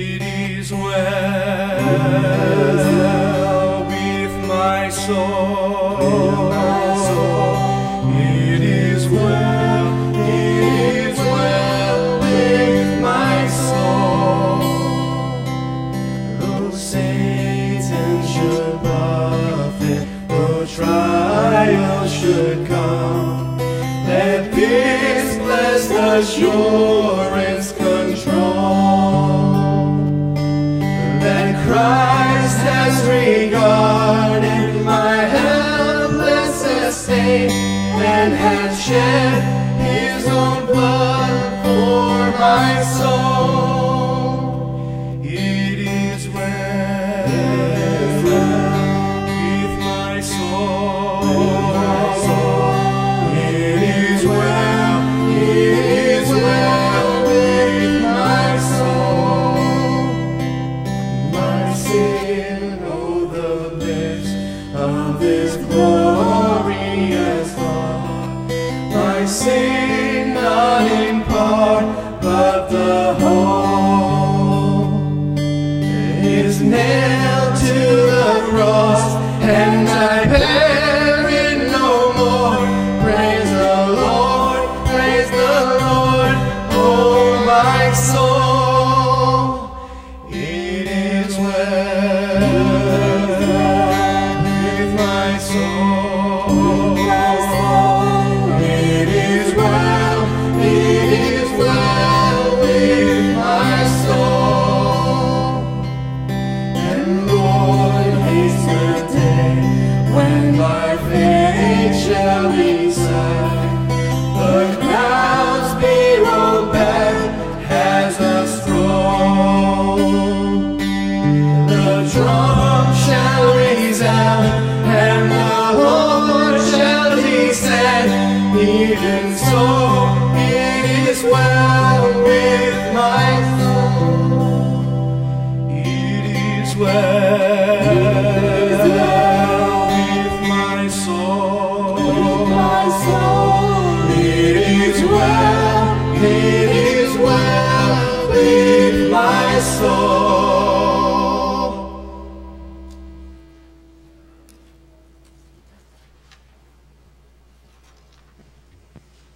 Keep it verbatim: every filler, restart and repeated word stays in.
It is well with my soul. It is well, it is well with my soul. Though Satan should buffet, though trials should come, let this blessed assurance control, that Christ has regarded my helpless estate and has shed his own blood for my soul. It is well with my soul. It is well, it is well with my soul. My sin, oh the bliss of this glorious thought. My sin not in part, but the whole, is nailed to the cross, and I bear it no more. Praise the Lord, praise the Lord, oh my soul. It is well with my soul. It is well, it is well with my soul. And Lord, hasten the day when by faith shall be saved. The clouds be rolled back as a scroll. The drum shall resound, and the Lord shall descend. Even so, it is well with my soul. It is well with my soul. It is well.